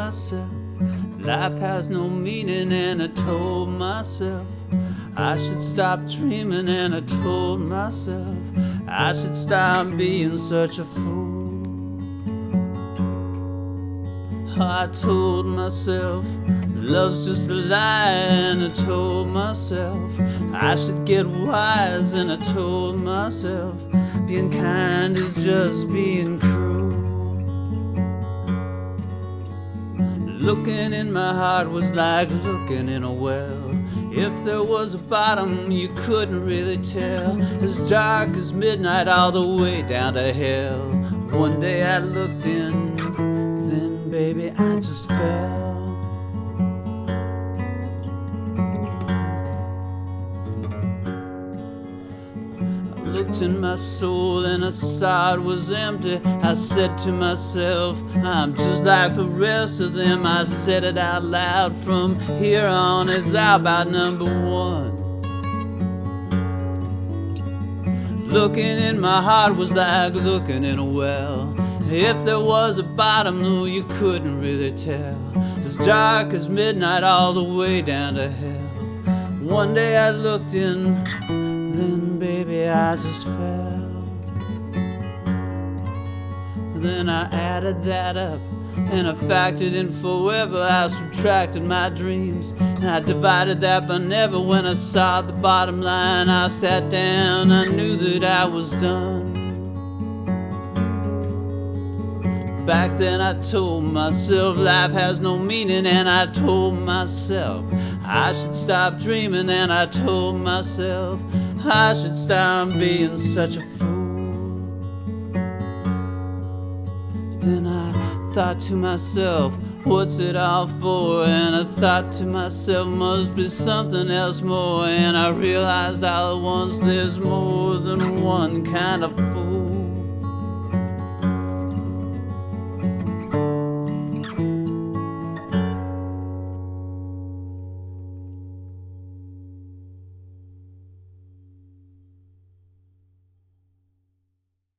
myself life has no meaning, and I told myself I should stop dreaming, and I told myself I should stop being such a fool. I told myself love's just a lie, and I told myself I should get wise, and I told myself being kind is just being cruel. Looking in my heart was like looking in a well. If there was a bottom, you couldn't really tell. As dark as midnight all the way down to hell. One day I looked in, then baby I just fell. Looked in my soul and I saw it was empty. I said to myself, I'm just like the rest of them. I said it out loud, from here on it's about number one. Looking in my heart was like looking in a well. If there was a bottom, no, you couldn't really tell. As dark as midnight all the way down to hell. One day I looked in, then baby I just fell. Then I added that up and I factored in forever. I subtracted my dreams and I divided that by never. When I saw the bottom line I sat down, I knew that I was done. Back then I told myself life has no meaning, and I told myself I should stop dreaming, and I told myself I should stop being such a fool. Then I thought to myself, what's it all for? And I thought to myself, must be something else more. And I realized all at once there's more than one kind of fool.